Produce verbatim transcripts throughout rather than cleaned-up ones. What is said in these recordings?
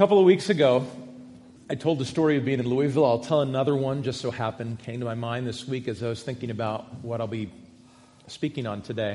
couple of weeks ago, I told the story of being in Louisville. I'll tell another one, just so happened, came to my mind this week as I was thinking about what I'll be speaking on today.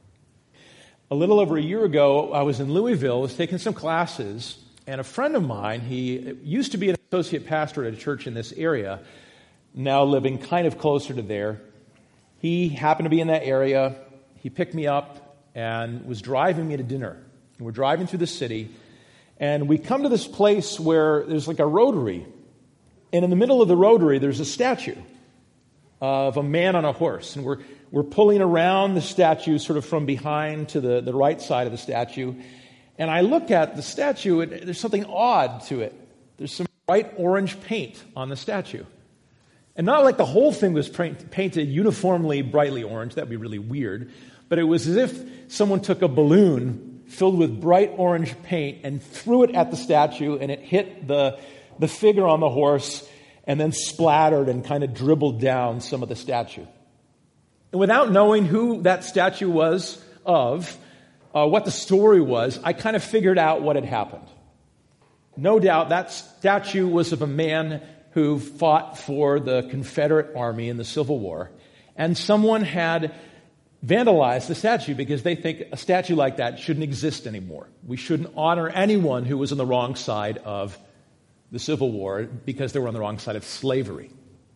A little over a year ago, I was in Louisville, was taking some classes, and a friend of mine, he used to be an associate pastor at a church in this area, now living kind of closer to there. He happened to be in that area. He picked me up and was driving me to dinner. And we're driving through the city, and we come to this place where there's like a rotary. And in the middle of the rotary, there's a statue of a man on a horse. And we're we're pulling around the statue sort of from behind to the, the right side of the statue. And I look at the statue, and there's something odd to it. There's some bright orange paint on the statue. And not like the whole thing was paint, painted uniformly brightly orange. That would be really weird. But it was as if someone took a balloon filled with bright orange paint and threw it at the statue, and it hit the, the figure on the horse and then splattered and kind of dribbled down some of the statue. And without knowing who that statue was of, uh, what the story was, I kind of figured out what had happened. No doubt that statue was of a man who fought for the Confederate Army in the Civil War, and someone had vandalized the statue because they think a statue like that shouldn't exist anymore. We shouldn't honor anyone who was on the wrong side of the Civil War because they were on the wrong side of slavery.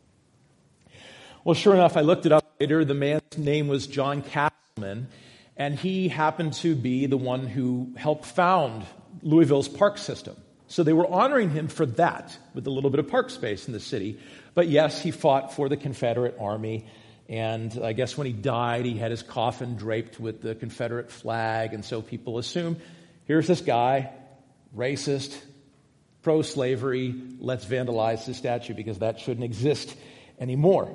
Well, sure enough, I looked it up later. The man's name was John Castleman, and he happened to be the one who helped found Louisville's park system. So they were honoring him for that, with a little bit of park space in the city. But yes, he fought for the Confederate Army. And I guess when he died, he had his coffin draped with the Confederate flag. And so people assume, here's this guy, racist, pro-slavery, let's vandalize his statue because that shouldn't exist anymore.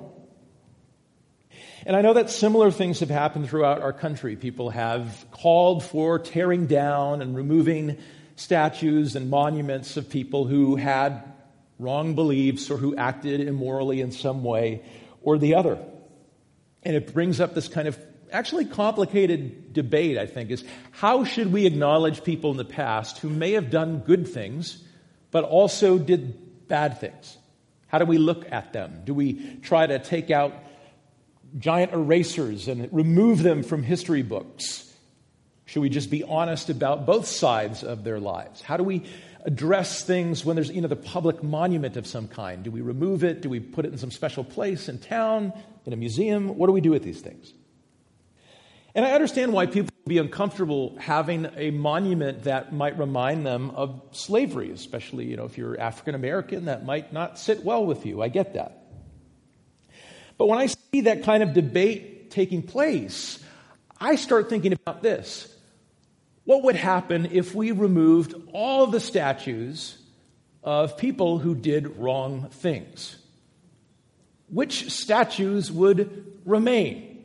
And I know that similar things have happened throughout our country. People have called for tearing down and removing statues and monuments of people who had wrong beliefs or who acted immorally in some way or the other. And it brings up this kind of actually complicated debate, I think, is how should we acknowledge people in the past who may have done good things, but also did bad things? How do we look at them? Do we try to take out giant erasers and remove them from history books? Should we just be honest about both sides of their lives? How do we address things when there's, you know, the public monument of some kind? Do we remove it? Do we put it in some special place in town, in a museum? What do we do with these things? And I understand why people would be uncomfortable having a monument that might remind them of slavery, especially, you know, if you're African American, that might not sit well with you. I get that. But when I see that kind of debate taking place, I start thinking about this. What would happen if we removed all of the statues of people who did wrong things? Which statues would remain?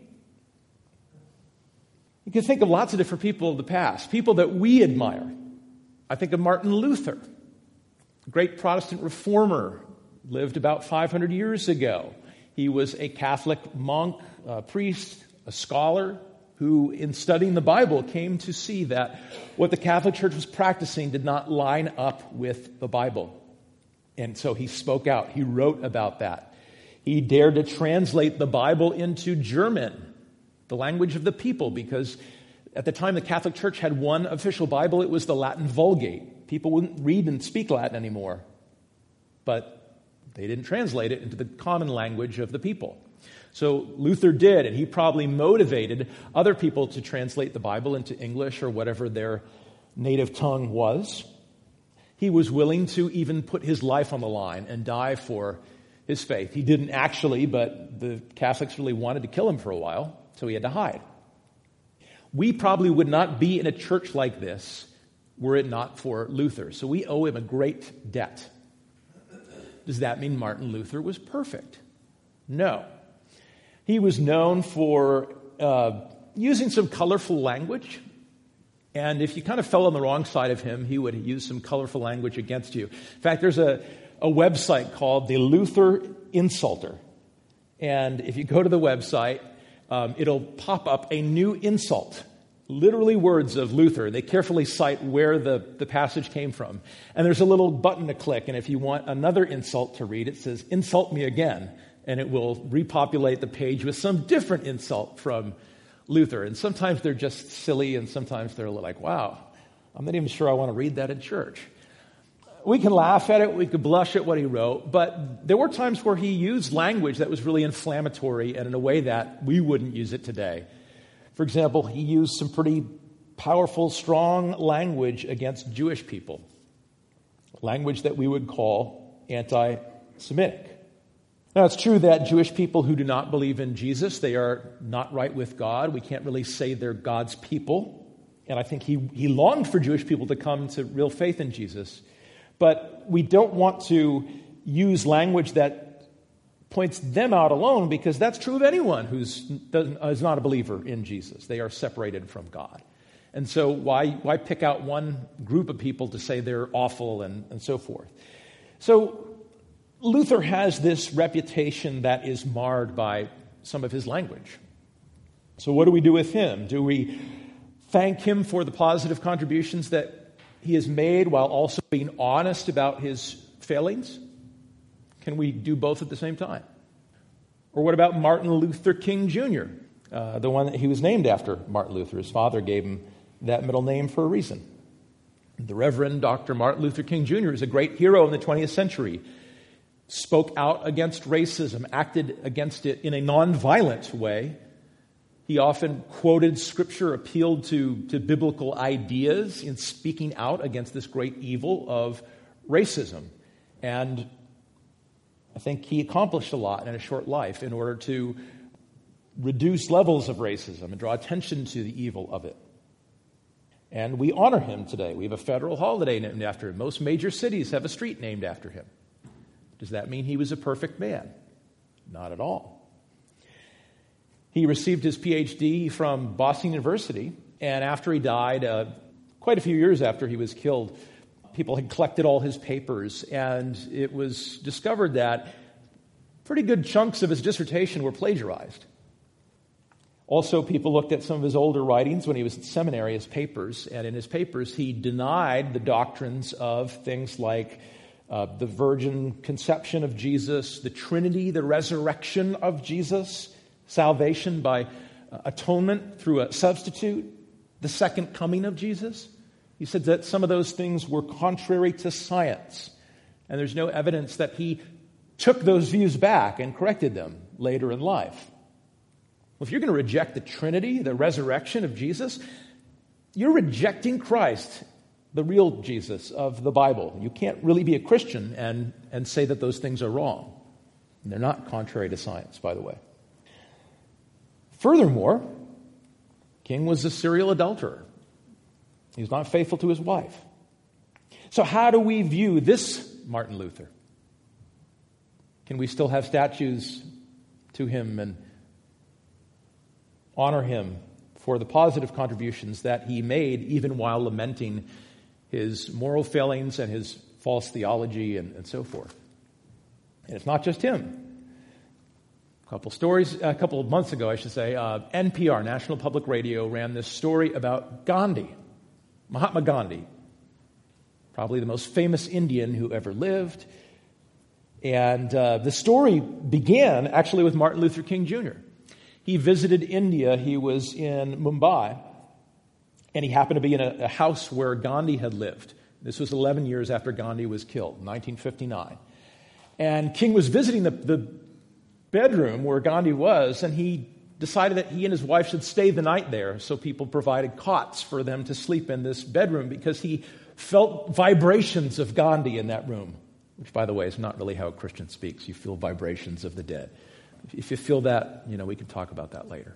You can think of lots of different people of the past, people that we admire. I think of Martin Luther, a great Protestant reformer, lived about five hundred years ago. He was a Catholic monk, a priest, a scholar, who, in studying the Bible, came to see that what the Catholic Church was practicing did not line up with the Bible. And so he spoke out. He wrote about that. He dared to translate the Bible into German, the language of the people, because at the time the Catholic Church had one official Bible. It was the Latin Vulgate. People wouldn't read and speak Latin anymore. But they didn't translate it into the common language of the people. So Luther did, and he probably motivated other people to translate the Bible into English or whatever their native tongue was. He was willing to even put his life on the line and die for his faith. He didn't actually, but the Catholics really wanted to kill him for a while, so he had to hide. We probably would not be in a church like this were it not for Luther. So we owe him a great debt. Does that mean Martin Luther was perfect? No. He was known for uh, using some colorful language. And if you kind of fell on the wrong side of him, he would use some colorful language against you. In fact, there's a, a website called the Luther Insulter. And if you go to the website, um, it'll pop up a new insult literally words of Luther. They carefully cite where the, the passage came from. And there's a little button to click, and if you want another insult to read, it says, "Insult me again," and it will repopulate the page with some different insult from Luther. And sometimes they're just silly, and sometimes they're like, wow, I'm not even sure I want to read that in church. We can laugh at it, we could blush at what he wrote, but there were times where he used language that was really inflammatory and in a way that we wouldn't use it today. For example, he used some pretty powerful, strong language against Jewish people, language that we would call anti-Semitic. Now, it's true that Jewish people who do not believe in Jesus, they are not right with God. We can't really say they're God's people. And I think he, he longed for Jewish people to come to real faith in Jesus. But we don't want to use language that points them out alone, because that's true of anyone who's doesn't, is not a believer in Jesus. They are separated from God. And so why, why pick out one group of people to say they're awful and, and so forth? So Luther has this reputation that is marred by some of his language. So what do we do with him? Do we thank him for the positive contributions that he has made while also being honest about his failings? Can we do both at the same time? Or what about Martin Luther King Junior, uh, the one that he was named after Martin Luther? His father gave him that middle name for a reason. The Reverend Doctor Martin Luther King Junior is a great hero in the twentieth century. Spoke out against racism, acted against it in a nonviolent way. He often quoted scripture, appealed to, to biblical ideas in speaking out against this great evil of racism. And I think he accomplished a lot in a short life in order to reduce levels of racism and draw attention to the evil of it. And we honor him today. We have a federal holiday named after him. Most major cities have a street named after him. Does that mean he was a perfect man? Not at all. He received his P H D from Boston University, and after he died, uh, quite a few years after he was killed, people had collected all his papers, and it was discovered that pretty good chunks of his dissertation were plagiarized. Also, people looked at some of his older writings when he was at seminary, his papers, and in his papers he denied the doctrines of things like uh, the virgin conception of Jesus, the Trinity, the resurrection of Jesus, salvation by uh, atonement through a substitute, the second coming of Jesus. He said that some of those things were contrary to science, and there's no evidence that he took those views back and corrected them later in life. Well, if you're going to reject the Trinity, the resurrection of Jesus, you're rejecting Christ, the real Jesus of the Bible. You can't really be a Christian and, and say that those things are wrong. And they're not contrary to science, by the way. Furthermore, King was a serial adulterer. He was not faithful to his wife. So how do we view this Martin Luther? Can we still have statues to him and honor him for the positive contributions that he made, even while lamenting his moral failings and his false theology and, and so forth? And it's not just him. A couple stories, a couple of months ago, I should say, uh, N P R, National Public Radio, ran this story about Gandhi, Mahatma Gandhi, probably the most famous Indian who ever lived. And uh, the story began actually with Martin Luther King Junior He visited India. He was in Mumbai, and he happened to be in a, a house where Gandhi had lived. This was eleven years after Gandhi was killed, nineteen fifty-nine. And King was visiting the, the bedroom where Gandhi was, and he decided that he and his wife should stay the night there. So people provided cots for them to sleep in this bedroom because he felt vibrations of Gandhi in that room, which, by the way, is not really how a Christian speaks. You feel vibrations of the dead. If you feel that, you know, we can talk about that later.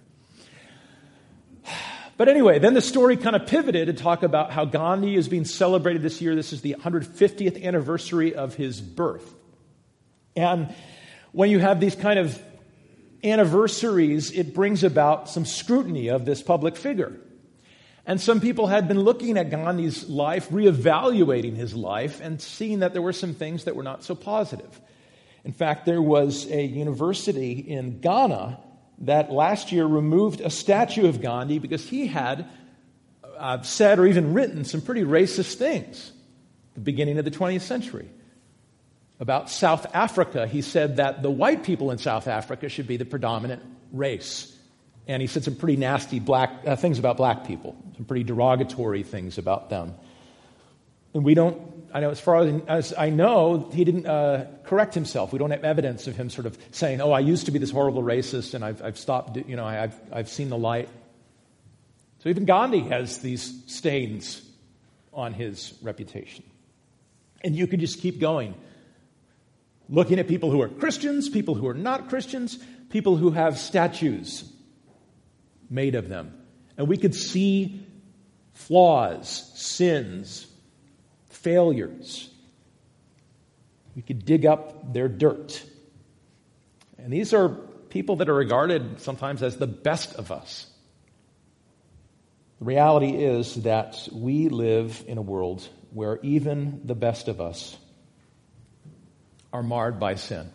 But anyway, then the story kind of pivoted to talk about how Gandhi is being celebrated this year. This is the one hundred fiftieth anniversary of his birth. And when you have these kind of anniversaries, it brings about some scrutiny of this public figure. And some people had been looking at Gandhi's life, reevaluating his life, and seeing that there were some things that were not so positive. In fact, there was a university in Ghana that last year removed a statue of Gandhi because he had uh, said or even written some pretty racist things at the beginning of the twentieth century. About South Africa, he said that the white people in South Africa should be the predominant race. And he said some pretty nasty black uh, things about black people, some pretty derogatory things about them. And we don't, I know as far as, as I know, he didn't uh, correct himself. We don't have evidence of him sort of saying, oh, I used to be this horrible racist and I've, I've stopped, you know, I've, I've seen the light. So even Gandhi has these stains on his reputation. And you could just keep going. Looking at people who are Christians, people who are not Christians, people who have statues made of them. And we could see flaws, sins, failures. We could dig up their dirt. And these are people that are regarded sometimes as the best of us. The reality is that we live in a world where even the best of us are marred by sin.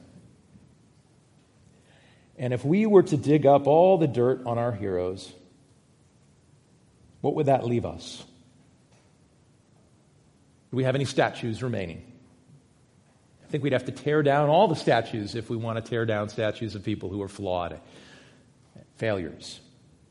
And if we were to dig up all the dirt on our heroes, what would that leave us? Do we have any statues remaining? I think we'd have to tear down all the statues if we want to tear down statues of people who are flawed, failures.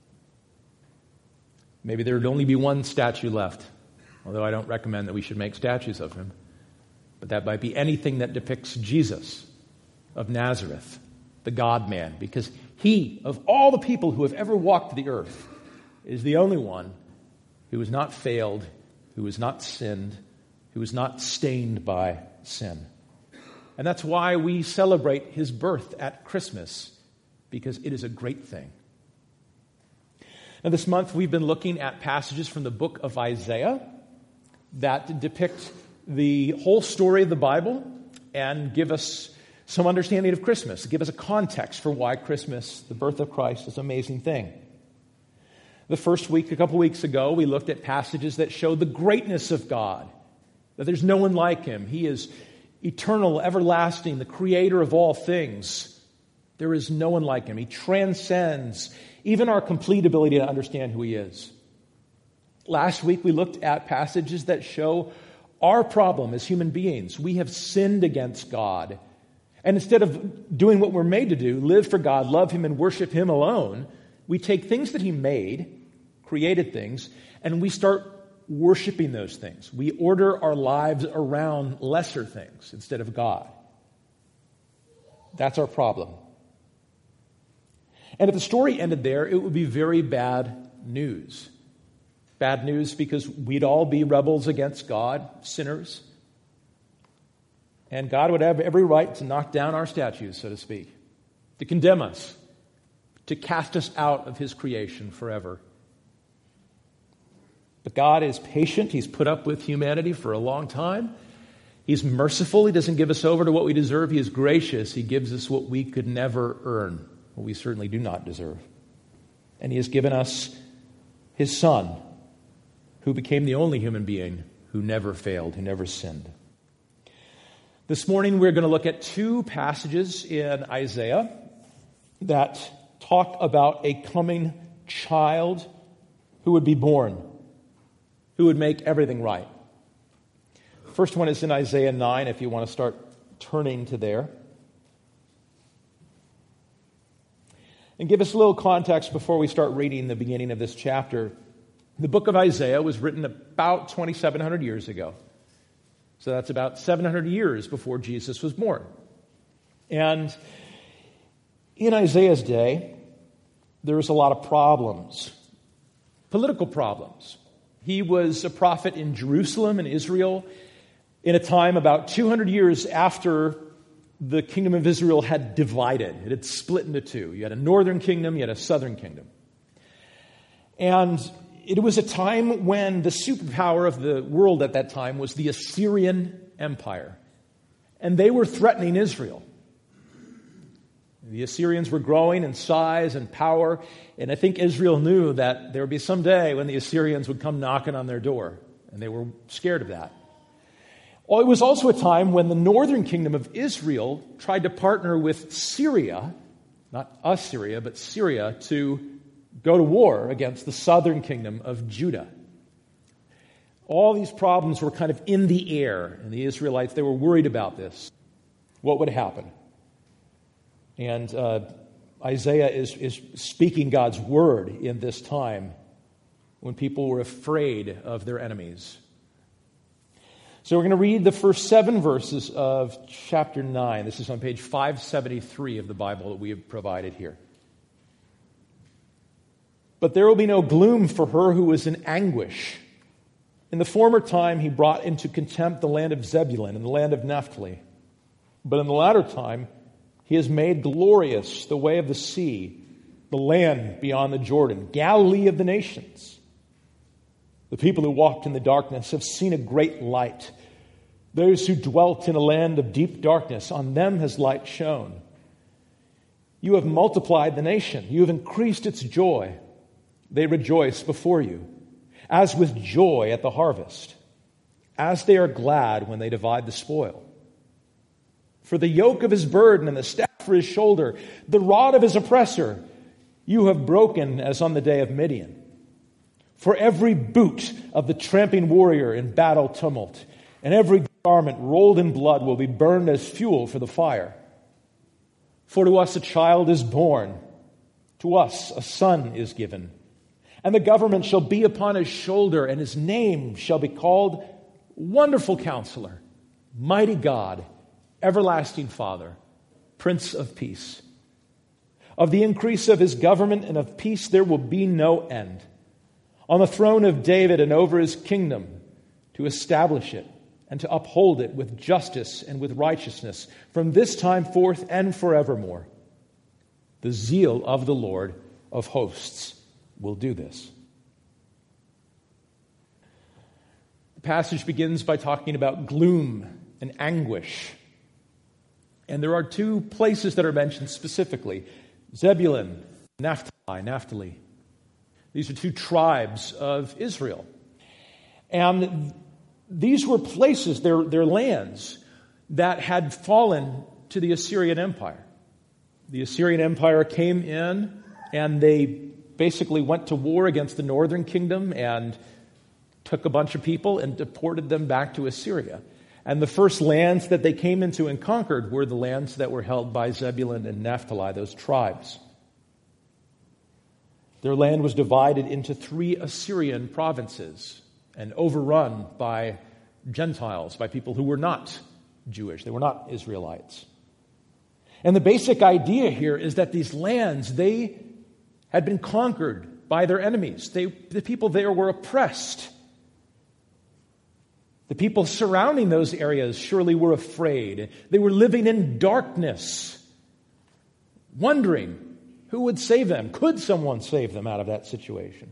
Maybe there would only be one statue left, although I don't recommend that we should make statues of him. But that might be anything that depicts Jesus of Nazareth, the God-man, because he, of all the people who have ever walked the earth, is the only one who has not failed, who has not sinned, who is not stained by sin. And that's why we celebrate his birth at Christmas, because it is a great thing. Now, this month we've been looking at passages from the book of Isaiah that depict the whole story of the Bible and give us some understanding of Christmas, give us a context for why Christmas, the birth of Christ, is an amazing thing. The first week, a couple weeks ago, we looked at passages that show the greatness of God, that there's no one like him. He is eternal, everlasting, the creator of all things. There is no one like him. He transcends even our complete ability to understand who he is. Last week, we looked at passages that show our problem as human beings. We have sinned against God. And instead of doing what we're made to do, live for God, love him, and worship him alone, we take things that he made, created things, and we start worshiping those things. We order our lives around lesser things instead of God. That's our problem. And if the story ended there, it would be very bad news. Bad news because we'd all be rebels against God, sinners. And God would have every right to knock down our statues, so to speak, to condemn us, to cast us out of his creation forever. But God is patient. He's put up with humanity for a long time. He's merciful. He doesn't give us over to what we deserve. He is gracious. He gives us what we could never earn, what we certainly do not deserve. And he has given us his Son, who became the only human being who never failed, who never sinned. This morning we're going to look at two passages in Isaiah that talk about a coming child who would be born, who would make everything right. First one is in Isaiah nine, if you want to start turning to there. And give us a little context before we start reading the beginning of this chapter. The book of Isaiah was written about twenty-seven hundred years ago. So that's about seven hundred years before Jesus was born. And in Isaiah's day, there was a lot of problems, political problems. He was a prophet in Jerusalem in Israel in a time about two hundred years after the kingdom of Israel had divided. It had split into two. You had a northern kingdom, you had a southern kingdom. And it was a time when the superpower of the world at that time was the Assyrian Empire. And they were threatening Israel. The Assyrians were growing in size and power, and I think Israel knew that there would be some day when the Assyrians would come knocking on their door, and they were scared of that. Well, it was also a time when the northern kingdom of Israel tried to partner with Syria, not Assyria, but Syria, to go to war against the southern kingdom of Judah. All these problems were kind of in the air, and the Israelites, they were worried about this. What would happen? And uh, Isaiah is, is speaking God's word in this time when people were afraid of their enemies. So we're going to read the first seven verses of chapter nine. This is on page five seventy-three of the Bible that we have provided here. But there will be no gloom for her who is in anguish. In the former time he brought into contempt the land of Zebulun and the land of Naphtali. But in the latter time he has made glorious the way of the sea, the land beyond the Jordan, Galilee of the nations. The people who walked in the darkness have seen a great light. Those who dwelt in a land of deep darkness, on them has light shone. You have multiplied the nation. You have increased its joy. They rejoice before you, as with joy at the harvest, as they are glad when they divide the spoil. For the yoke of his burden and the staff for his shoulder, the rod of his oppressor, you have broken as on the day of Midian. For every boot of the tramping warrior in battle tumult, and every garment rolled in blood will be burned as fuel for the fire. For to us a child is born, to us a son is given, and the government shall be upon his shoulder, and his name shall be called Wonderful Counselor, Mighty God, Everlasting Father, Prince of Peace. Of the increase of his government and of peace there will be no end. On the throne of David and over his kingdom, to establish it and to uphold it with justice and with righteousness from this time forth and forevermore. The zeal of the Lord of hosts will do this. The passage begins by talking about gloom and anguish. And there are two places that are mentioned specifically: Zebulun, Naphtali, Naphtali. These are two tribes of Israel. And these were places, their, their lands, that had fallen to the Assyrian Empire. The Assyrian Empire came in and they basically went to war against the northern kingdom and took a bunch of people and deported them back to Assyria. And the first lands that they came into and conquered were the lands that were held by Zebulun and Naphtali, those tribes. Their land was divided into three Assyrian provinces and overrun by Gentiles, by people who were not Jewish. They were not Israelites. And the basic idea here is that these lands, they had been conquered by their enemies. They, the people there were oppressed. The people surrounding those areas surely were afraid. They were living in darkness, wondering who would save them. Could someone save them out of that situation?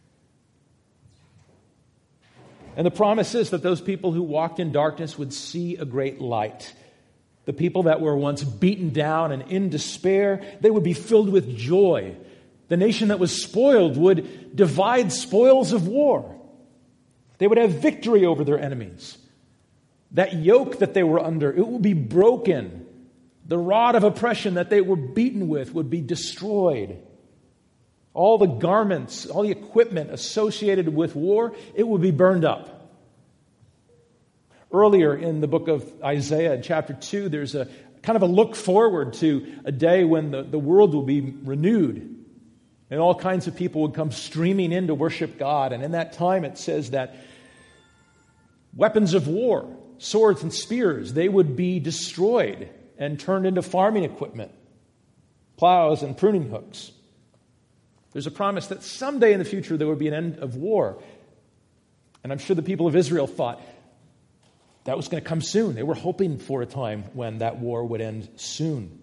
And the promise is that those people who walked in darkness would see a great light. The people that were once beaten down and in despair, they would be filled with joy. The nation that was spoiled would divide spoils of war. They would have victory over their enemies. That yoke that they were under, it would be broken. The rod of oppression that they were beaten with would be destroyed. All the garments, all the equipment associated with war, it would be burned up. Earlier in the book of Isaiah, in chapter two, there's a kind of a look forward to a day when the, the world will be renewed. And all kinds of people would come streaming in to worship God. And in that time, it says that weapons of war, swords and spears, they would be destroyed and turned into farming equipment, plows and pruning hooks. There's a promise that someday in the future there would be an end of war. And I'm sure the people of Israel thought that was going to come soon. They were hoping for a time when that war would end soon.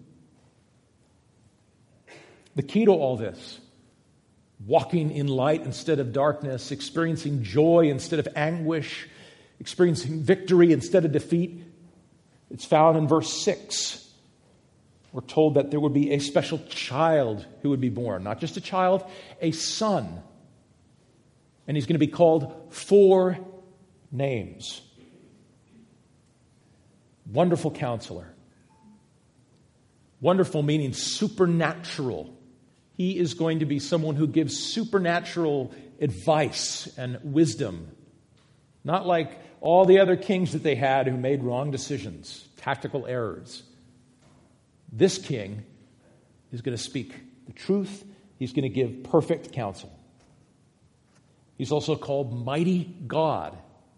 The key to all this, walking in light instead of darkness, experiencing joy instead of anguish, experiencing victory instead of defeat, it's found in verse six. We're told that there would be a special child who would be born. Not just a child, a son. And he's going to be called four names. Wonderful Counselor. Wonderful meaning supernatural. He is going to be someone who gives supernatural advice and wisdom. Not like all the other kings that they had who made wrong decisions, tactical errors. This king is going to speak the truth. He's going to give perfect counsel. He's also called Mighty God.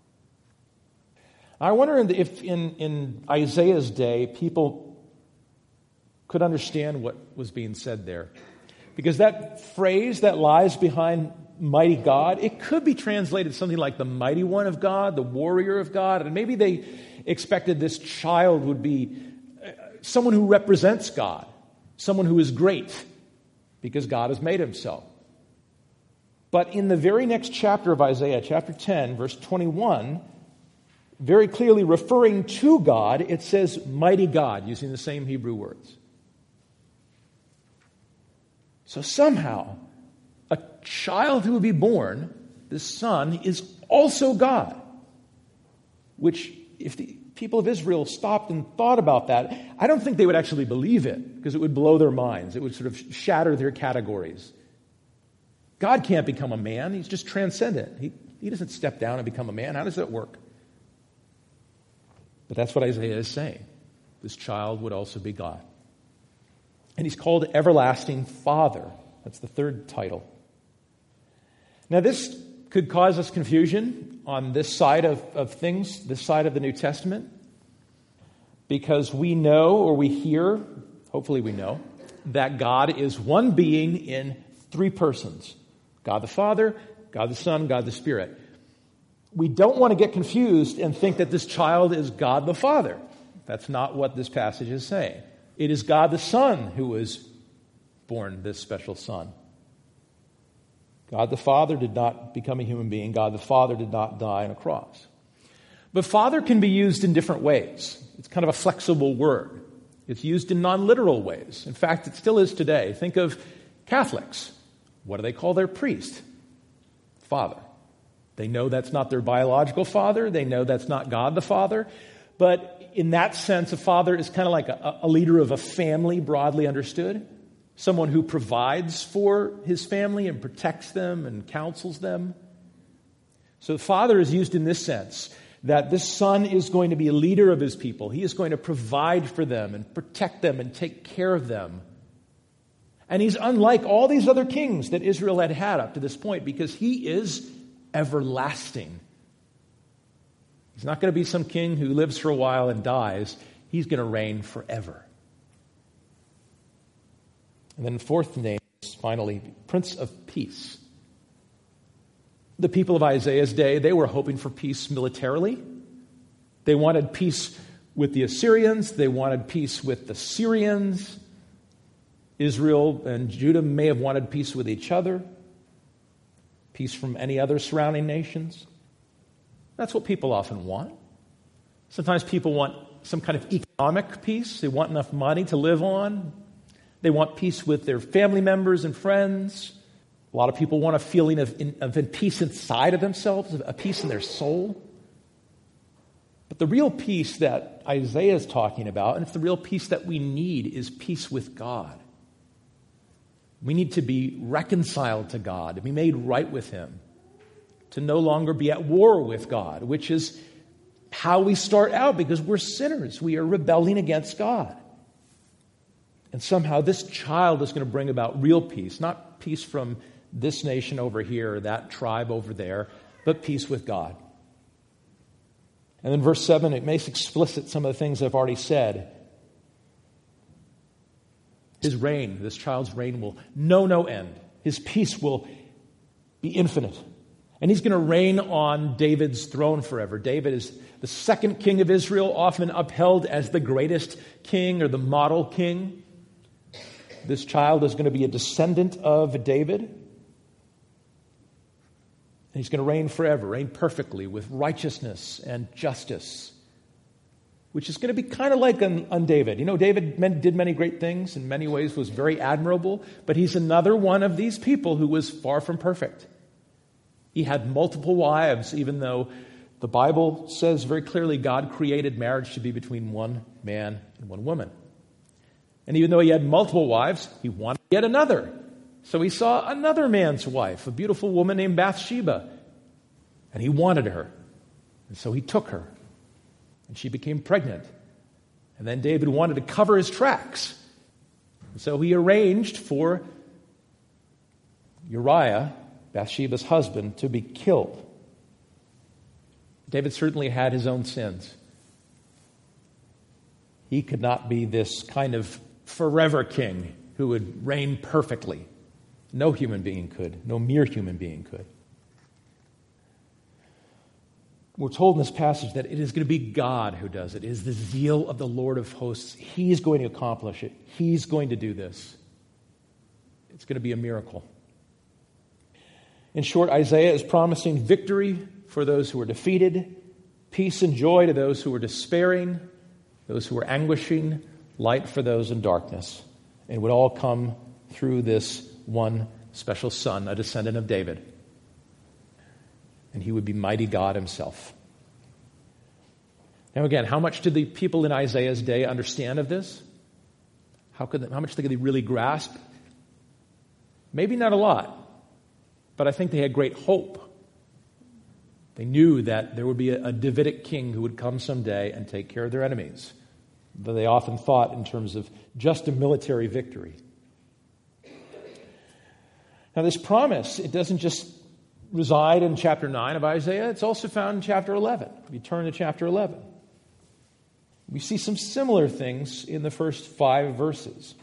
I wonder if in, in Isaiah's day, people could understand what was being said there. Because that phrase that lies behind Mighty God, it could be translated something like the Mighty One of God, the Warrior of God. And maybe they expected this child would be someone who represents God, someone who is great, because God has made him so. But in the very next chapter of Isaiah, chapter ten, verse twenty-one, very clearly referring to God, it says Mighty God, using the same Hebrew words. So somehow, a child who would be born, this son, is also God. Which, if the people of Israel stopped and thought about that, I don't think they would actually believe it, because it would blow their minds. It would sort of shatter their categories. God can't become a man. He's just transcendent. He, he doesn't step down and become a man. How does that work? But that's what Isaiah is saying. This child would also be God. And he's called Everlasting Father. That's the third title. Now this could cause us confusion on this side of, of things, this side of the New Testament, because we know, or we hear, hopefully we know, that God is one being in three persons. God the Father, God the Son, God the Spirit. We don't want to get confused and think that this child is God the Father. That's not what this passage is saying. It is God the Son who was born, this special son. God the Father did not become a human being. God the Father did not die on a cross. But Father can be used in different ways. It's kind of a flexible word. It's used in non-literal ways. In fact, it still is today. Think of Catholics. What do they call their priest? Father. They know that's not their biological father. They know that's not God the Father. But in that sense, a father is kind of like a, a leader of a family, broadly understood. Someone who provides for his family and protects them and counsels them. So father is used in this sense, that this son is going to be a leader of his people. He is going to provide for them and protect them and take care of them. And he's unlike all these other kings that Israel had had up to this point, because he is everlasting. He's not going to be some king who lives for a while and dies. He's going to reign forever. And then the fourth name is finally Prince of Peace. The people of Isaiah's day, they were hoping for peace militarily. They wanted peace with the Assyrians. They wanted peace with the Syrians. Israel and Judah may have wanted peace with each other. Peace from any other surrounding nations. That's what people often want. Sometimes people want some kind of economic peace. They want enough money to live on. They want peace with their family members and friends. A lot of people want a feeling of, in, of peace inside of themselves, a peace in their soul. But the real peace that Isaiah is talking about, and it's the real peace that we need, is peace with God. We need to be reconciled to God, to be made right with Him, to no longer be at war with God, which is how we start out, because we're sinners. We are rebelling against God. And somehow this child is going to bring about real peace, not peace from this nation over here, or that tribe over there, but peace with God. And then verse seven, it makes explicit some of the things I've already said. His reign, this child's reign, will know no end. His peace will be infinite. And he's going to reign on David's throne forever. David is the second king of Israel, often upheld as the greatest king or the model king. This child is going to be a descendant of David. And he's going to reign forever, reign perfectly with righteousness and justice, which is going to be kind of like on, on David. You know, David did many great things, in many ways was very admirable, but he's another one of these people who was far from perfect. He had multiple wives, even though the Bible says very clearly God created marriage to be between one man and one woman. And even though he had multiple wives, he wanted yet another. So he saw another man's wife, a beautiful woman named Bathsheba, and he wanted her. And so he took her, and she became pregnant. And then David wanted to cover his tracks. And so he arranged for Uriah, Bathsheba's husband, to be killed. David certainly had his own sins. He could not be this kind of forever king who would reign perfectly. No human being could. No mere human being could. We're told in this passage that it is going to be God who does it. It is the zeal of the Lord of hosts. He's going to accomplish it. He's going to do this. It's going to be a miracle. In short, Isaiah is promising victory for those who are defeated, peace and joy to those who are despairing, those who are anguishing, light for those in darkness. And it would all come through this one special son, a descendant of David. And he would be mighty God himself. Now again, how much did the people in Isaiah's day understand of this? How could they, how much did they really grasp? Maybe not a lot, but I think they had great hope. They knew that there would be a, a Davidic king who would come someday and take care of their enemies. Though they often thought in terms of just a military victory. Now this promise, it doesn't just reside in chapter nine of Isaiah. It's also found in chapter eleven. If you turn to chapter eleven, we see some similar things in the first five verses.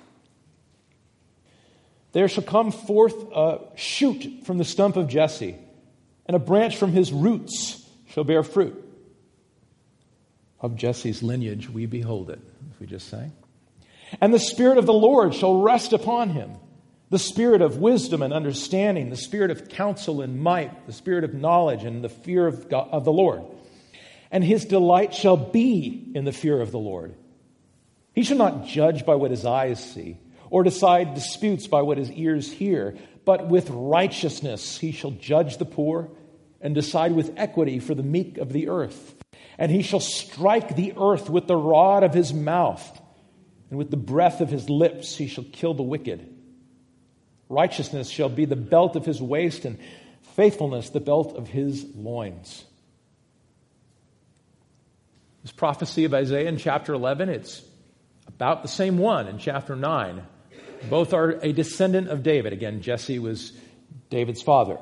There shall come forth a shoot from the stump of Jesse, and a branch from his roots shall bear fruit. Of Jesse's lineage we behold it, as we just sang. And the Spirit of the Lord shall rest upon him, the Spirit of wisdom and understanding, the Spirit of counsel and might, the Spirit of knowledge and the fear of God, of the Lord. And his delight shall be in the fear of the Lord. He shall not judge by what his eyes see, or decide disputes by what his ears hear, but with righteousness he shall judge the poor and decide with equity for the meek of the earth. And he shall strike the earth with the rod of his mouth, and with the breath of his lips he shall kill the wicked. Righteousness shall be the belt of his waist, and faithfulness the belt of his loins. This prophecy of Isaiah in chapter eleven, it's about the same one in chapter nine. Both are a descendant of David. Again, Jesse was David's father.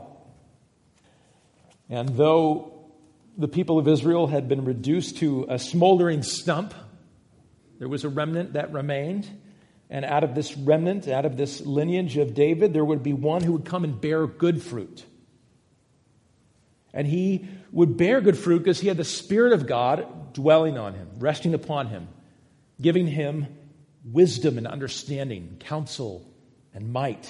And though the people of Israel had been reduced to a smoldering stump, there was a remnant that remained. And out of this remnant, out of this lineage of David, there would be one who would come and bear good fruit. And he would bear good fruit because he had the Spirit of God dwelling on him, resting upon him, giving him wisdom and understanding, counsel and might.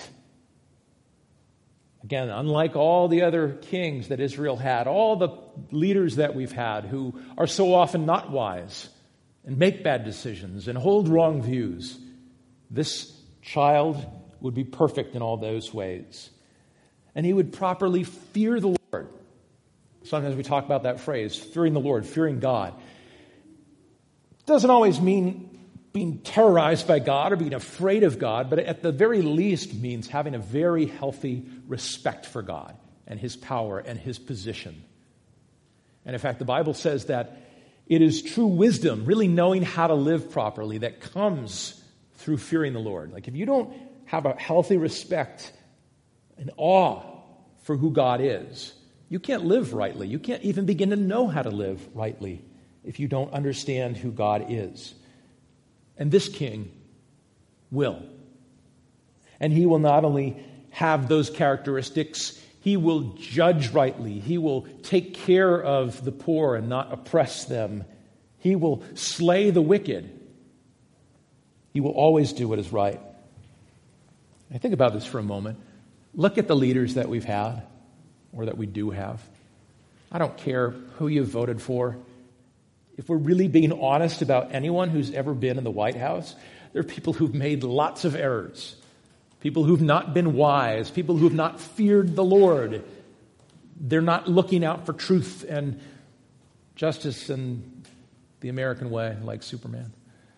Again, unlike all the other kings that Israel had, all the leaders that we've had who are so often not wise and make bad decisions and hold wrong views, this child would be perfect in all those ways. And he would properly fear the Lord. Sometimes we talk about that phrase, fearing the Lord, fearing God. It doesn't always mean being terrorized by God or being afraid of God, but at the very least means having a very healthy respect for God and his power and his position. And in fact, the Bible says that it is true wisdom, really knowing how to live properly, that comes through fearing the Lord. Like if you don't have a healthy respect and awe for who God is, you can't live rightly. You can't even begin to know how to live rightly if you don't understand who God is. And this king will. And he will not only have those characteristics, he will judge rightly. He will take care of the poor and not oppress them. He will slay the wicked. He will always do what is right. I think about this for a moment. Look at the leaders that we've had, or that we do have. I don't care who you voted for. If we're really being honest about anyone who's ever been in the White House, there are people who've made lots of errors. People who've not been wise. People who've not feared the Lord. They're not looking out for truth and justice and the American way, like Superman.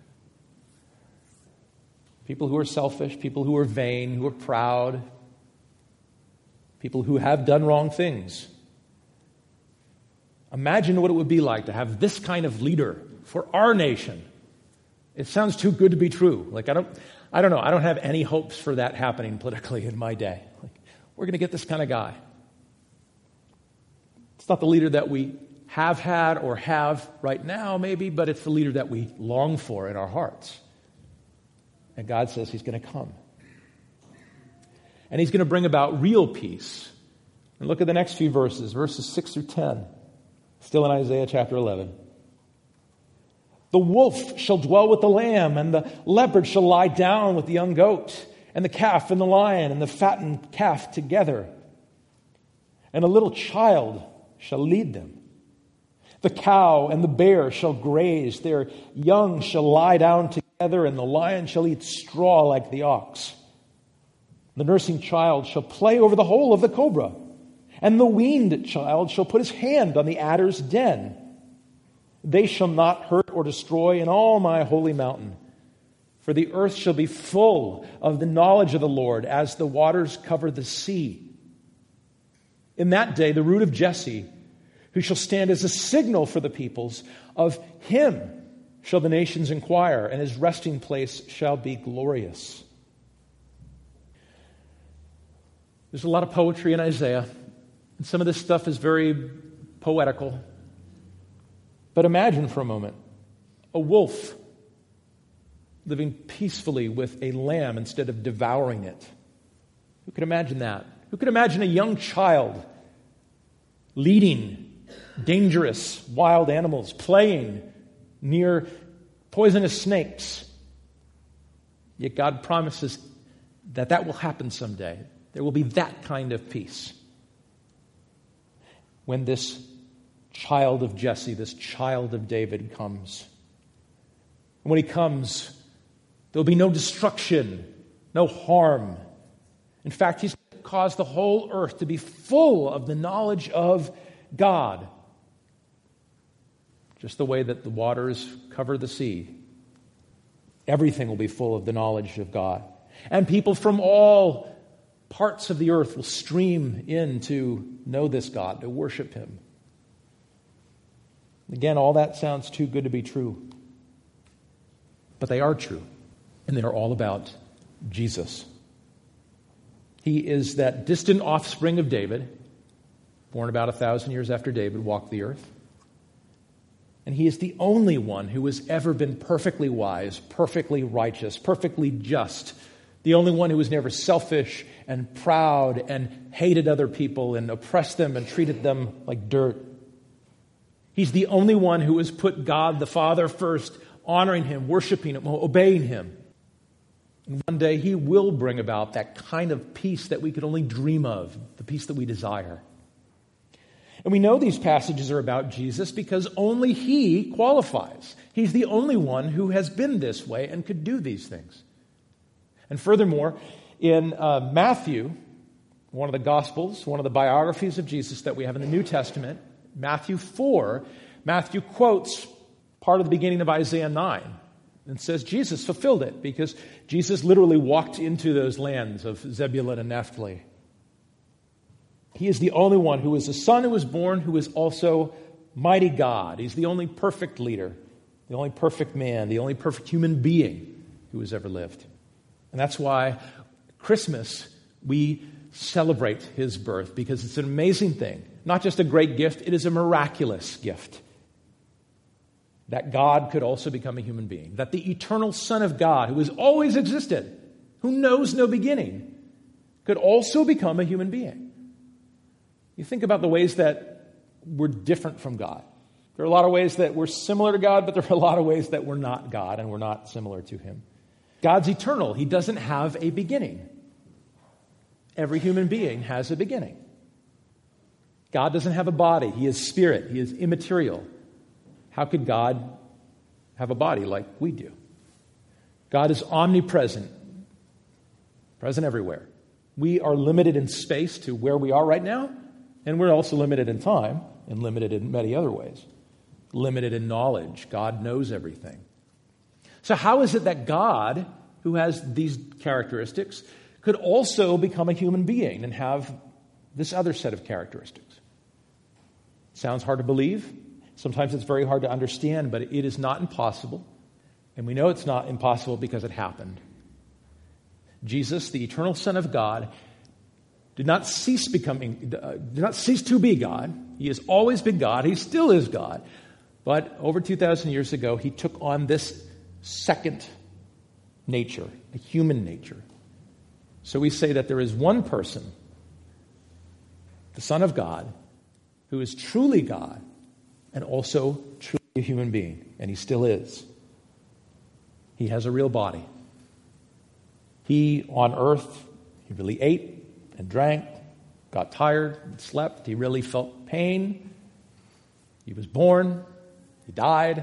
People who are selfish, people who are vain, who are proud, people who have done wrong things. Imagine what it would be like to have this kind of leader for our nation. It sounds too good to be true. Like, I don't, I don't know. I don't have any hopes for that happening politically in my day. Like, we're going to get this kind of guy. It's not the leader that we have had or have right now, maybe, but it's the leader that we long for in our hearts. And God says he's going to come. And he's going to bring about real peace. And look at the next few verses, verses six through ten. Still in Isaiah chapter eleven. The wolf shall dwell with the lamb, and the leopard shall lie down with the young goat, and the calf and the lion and the fattened calf together. And a little child shall lead them. The cow and the bear shall graze, their young shall lie down together, and the lion shall eat straw like the ox. The nursing child shall play over the hole of the cobra, and the weaned child shall put his hand on the adder's den. They shall not hurt or destroy in all my holy mountain. For the earth shall be full of the knowledge of the Lord as the waters cover the sea. In that day, the root of Jesse, who shall stand as a signal for the peoples, of him shall the nations inquire, and his resting place shall be glorious. There's a lot of poetry in Isaiah, and some of this stuff is very poetical. But imagine for a moment a wolf living peacefully with a lamb instead of devouring it. Who could imagine that? Who could imagine a young child leading dangerous wild animals, playing near poisonous snakes? Yet God promises that that will happen someday. There will be that kind of peace when this child of Jesse, this child of David comes. And when he comes, there will be no destruction, no harm. In fact, he's going to cause the whole earth to be full of the knowledge of God. Just the way that the waters cover the sea. Everything will be full of the knowledge of God. And people from all parts of the earth will stream in to know this God, to worship him. Again, all that sounds too good to be true. But they are true. And they are all about Jesus. He is that distant offspring of David, born about a thousand years after David walked the earth. And he is the only one who has ever been perfectly wise, perfectly righteous, perfectly just. The only one who was never selfish and proud and hated other people and oppressed them and treated them like dirt. He's the only one who has put God the Father first, honoring him, worshiping him, obeying him. And one day he will bring about that kind of peace that we could only dream of, the peace that we desire. And we know these passages are about Jesus because only he qualifies. He's the only one who has been this way and could do these things. And furthermore, in uh, Matthew, one of the Gospels, one of the biographies of Jesus that we have in the New Testament, Matthew four, Matthew quotes part of the beginning of Isaiah nine and says Jesus fulfilled it because Jesus literally walked into those lands of Zebulun and Naphtali. He is the only one who is a son who was born, who is also mighty God. He's the only perfect leader, the only perfect man, the only perfect human being who has ever lived. And that's why Christmas, we celebrate his birth, because it's an amazing thing. Not just a great gift, it is a miraculous gift. That God could also become a human being. That the eternal Son of God, who has always existed, who knows no beginning, could also become a human being. You think about the ways that we're different from God. There are a lot of ways that we're similar to God, but there are a lot of ways that we're not God and we're not similar to him. God's eternal. He doesn't have a beginning. Every human being has a beginning. God doesn't have a body. He is spirit. He is immaterial. How could God have a body like we do? God is omnipresent, present everywhere. We are limited in space to where we are right now, and we're also limited in time and limited in many other ways. Limited in knowledge. God knows everything. So how is it that God, who has these characteristics, could also become a human being and have this other set of characteristics? Sounds hard to believe. Sometimes it's very hard to understand, but it is not impossible. And we know it's not impossible because it happened. Jesus, the eternal Son of God, did not cease becoming, uh, did not cease to be God. He has always been God. He still is God. But over two thousand years ago, he took on this second nature, a human nature. So we say that there is one person, the Son of God, who is truly God and also truly a human being. And he still is. He has a real body. He, on earth, he really ate and drank, got tired and slept. He really felt pain. He was born. He died.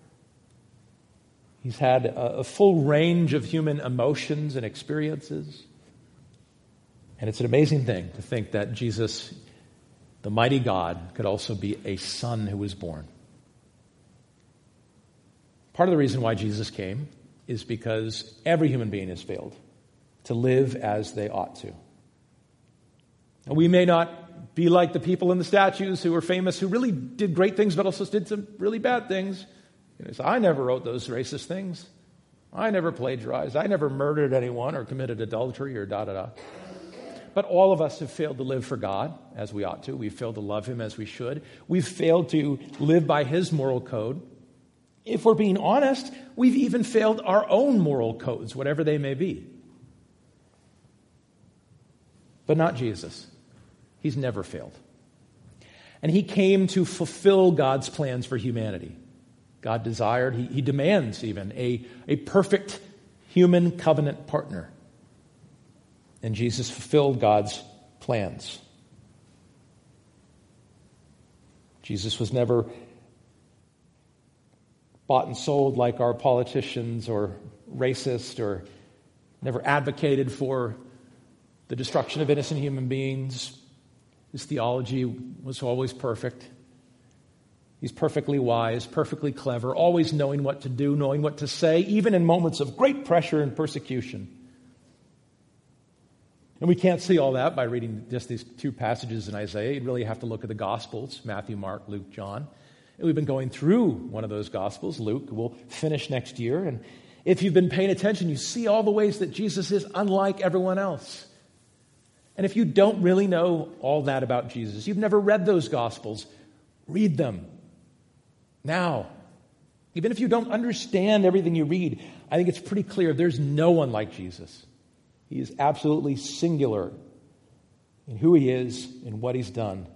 He's had a, a full range of human emotions and experiences. And it's an amazing thing to think that Jesus, the mighty God, could also be a son who was born. Part of the reason why Jesus came is because every human being has failed to live as they ought to. And we may not be like the people in the statues who were famous, who really did great things, but also did some really bad things. You know, so I never wrote those racist things. I never plagiarized. I never murdered anyone or committed adultery or da-da-da. But all of us have failed to live for God as we ought to. We've failed to love him as we should. We've failed to live by his moral code. If we're being honest, we've even failed our own moral codes, whatever they may be. But not Jesus. He's never failed. And he came to fulfill God's plans for humanity. God desired, he, he demands even, a, a perfect human covenant partner. And Jesus fulfilled God's plans. Jesus was never bought and sold like our politicians or racist, or never advocated for the destruction of innocent human beings. His theology was always perfect. He's perfectly wise, perfectly clever, always knowing what to do, knowing what to say, even in moments of great pressure and persecution. And we can't see all that by reading just these two passages in Isaiah. You'd really have to look at the Gospels, Matthew, Mark, Luke, John. And we've been going through one of those Gospels, Luke. We'll finish next year. And if you've been paying attention, you see all the ways that Jesus is unlike everyone else. And if you don't really know all that about Jesus, you've never read those Gospels, read them now. Even if you don't understand everything you read, I think it's pretty clear there's no one like Jesus. He is absolutely singular in who he is and what he's done.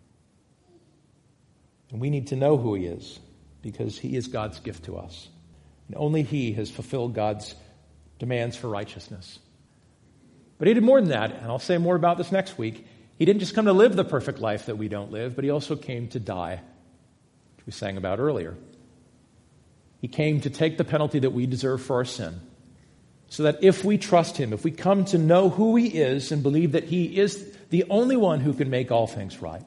And we need to know who he is because he is God's gift to us. And only he has fulfilled God's demands for righteousness. But he did more than that, and I'll say more about this next week. He didn't just come to live the perfect life that we don't live, but he also came to die, which we sang about earlier. He came to take the penalty that we deserve for our sin, so that if we trust him, if we come to know who he is and believe that he is the only one who can make all things right,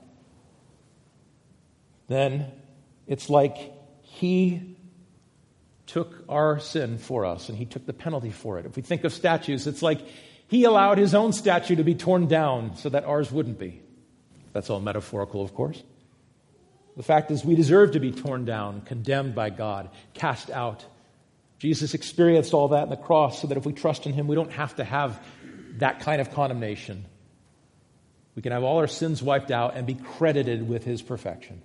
then it's like he took our sin for us and he took the penalty for it. If we think of statues, it's like he allowed his own statue to be torn down so that ours wouldn't be. That's all metaphorical, of course. The fact is, we deserve to be torn down, condemned by God, cast out. Jesus experienced all that on the cross so that if we trust in him, we don't have to have that kind of condemnation. We can have all our sins wiped out and be credited with his perfection.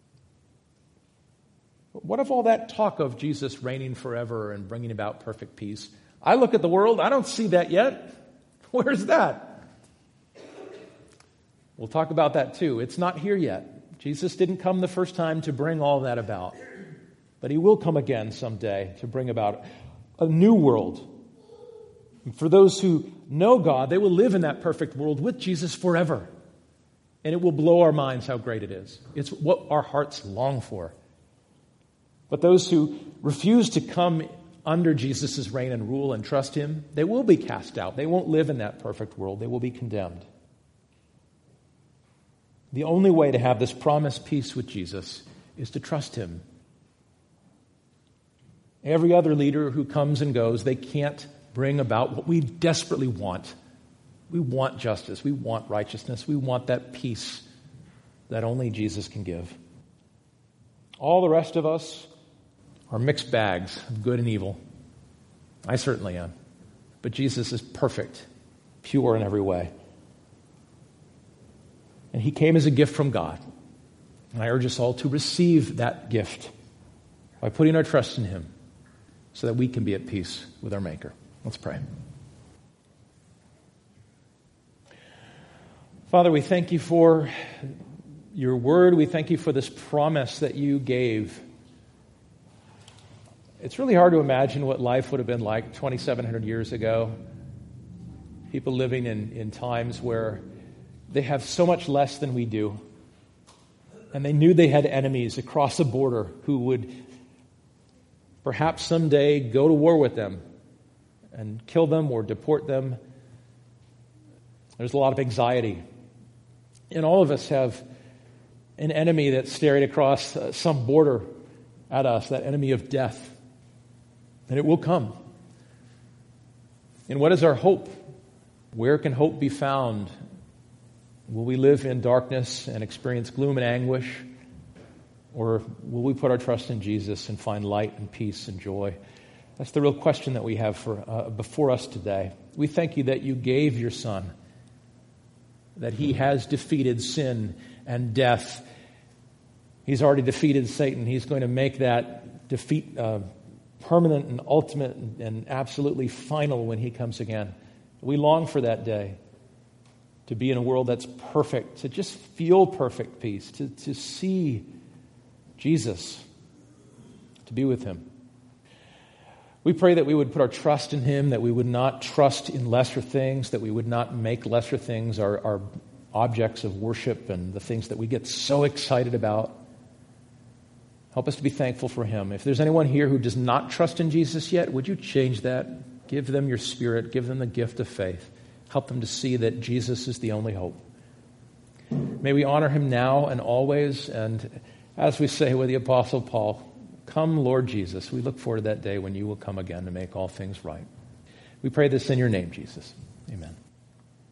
But what of all that talk of Jesus reigning forever and bringing about perfect peace? I look at the world, I don't see that yet. Where's that? We'll talk about that too. It's not here yet. Jesus didn't come the first time to bring all that about. But he will come again someday to bring about a new world. And for those who know God, they will live in that perfect world with Jesus forever. And it will blow our minds how great it is. It's what our hearts long for. But those who refuse to come under Jesus' reign and rule and trust him, they will be cast out. They won't live in that perfect world. They will be condemned. The only way to have this promised peace with Jesus is to trust him. Every other leader who comes and goes, they can't bring about what we desperately want. We want justice. We want righteousness. We want that peace that only Jesus can give. All the rest of us are mixed bags of good and evil. I certainly am. But Jesus is perfect, pure in every way. And he came as a gift from God. And I urge us all to receive that gift by putting our trust in him so that we can be at peace with our Maker. Let's pray. Father, we thank you for your word. We thank you for this promise that you gave. It's really hard to imagine what life would have been like twenty-seven hundred years ago. People living in, in times where they have so much less than we do. And they knew they had enemies across the border who would perhaps someday go to war with them and kill them or deport them. There's a lot of anxiety. And all of us have an enemy that's staring across uh, some border at us, that enemy of death. And it will come. And what is our hope? Where can hope be found? Will we live in darkness and experience gloom and anguish? Or will we put our trust in Jesus and find light and peace and joy? That's the real question that we have for uh, before us today. We thank you that you gave your Son, that he has defeated sin and death. He's already defeated Satan. He's going to make that defeat uh, permanent and ultimate and, and absolutely final when he comes again. We long for that day, to be in a world that's perfect, to just feel perfect peace, to, to see Jesus, to be with him. We pray that we would put our trust in him, that we would not trust in lesser things, that we would not make lesser things our, our objects of worship and the things that we get so excited about. Help us to be thankful for him. If there's anyone here who does not trust in Jesus yet, would you change that? Give them your Spirit. Give them the gift of faith. Help them to see that Jesus is the only hope. May we honor him now and always. And as we say with the Apostle Paul, come, Lord Jesus. We look forward to that day when you will come again to make all things right. We pray this in your name, Jesus. Amen.